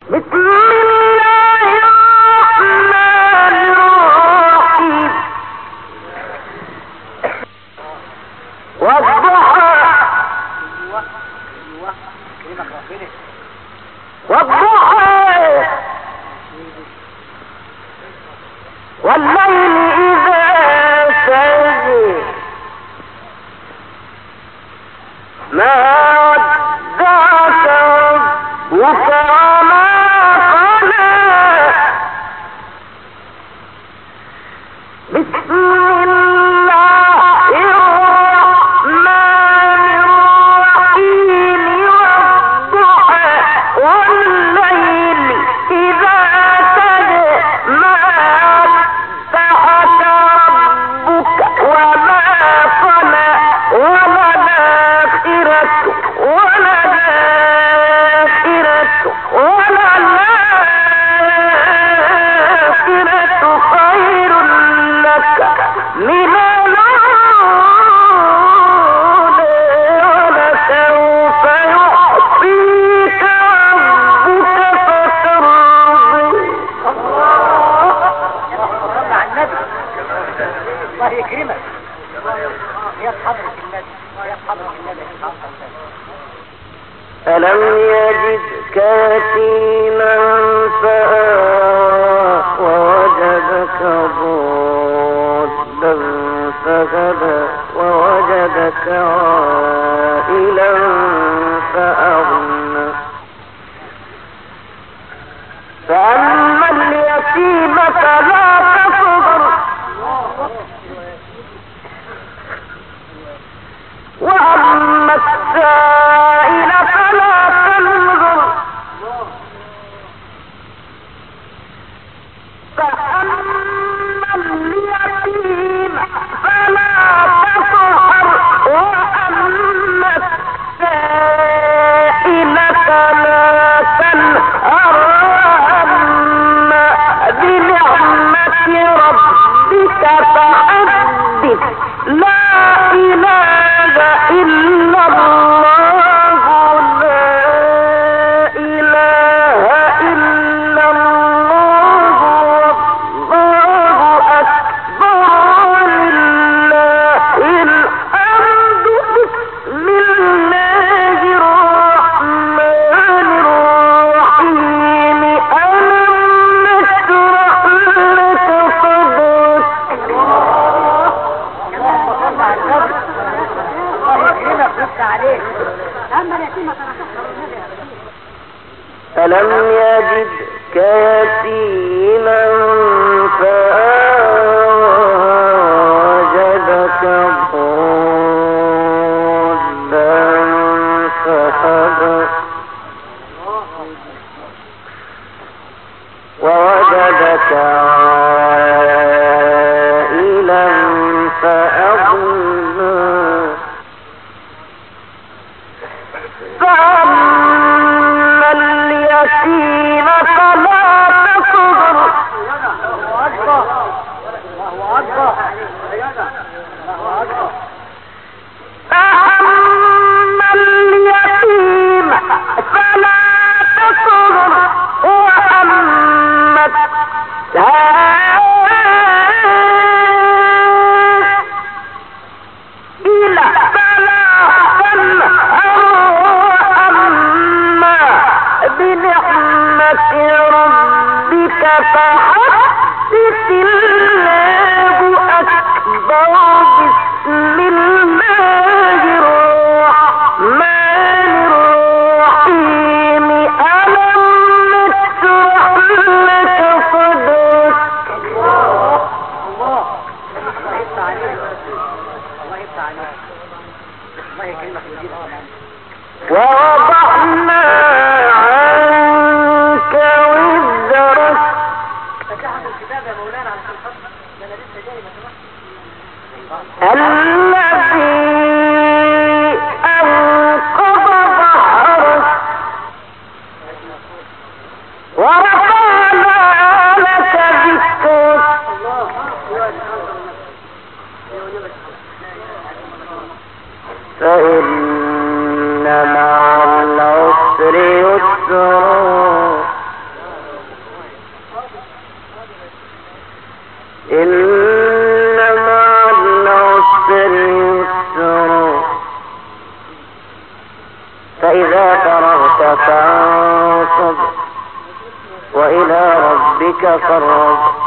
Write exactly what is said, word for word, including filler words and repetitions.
ألم يجدك يتيما فآوى ووجدك ضالا فهدى ووجدك عائلا فأغنى فأما اليتيم فلا تقهر وأما السائل فلا تنظر فأما اليتيم فلا تقهر وأما السائل فلا تنهر وأما بنعمة ربك فحدث لا إله إلا الله لا إله إلا الله والله أكبر ولله الحمد بسم الله الرحمن الرحيم ألم نشرح لك صدرك ألم يجدك يتيما فأوجدك ضالا فهدى ووجدك عائلا فأغنى فأما اليتيم فلا تقهر فأما اليتيم فلا تقهر وأما السائل فلا تنهر وأما بنعمة ربك فحدث الله أكبر بسم الله الرحمن الرحيم ألم نشرح لك صدرك ووضعنا عنك وزرك الذي أنقض ظهرك ورفعنا لك ذكرك فإن مع العسر يسرا إن مع العسر يسرا فإذا فرغت فانصب وإلى ربك فارغب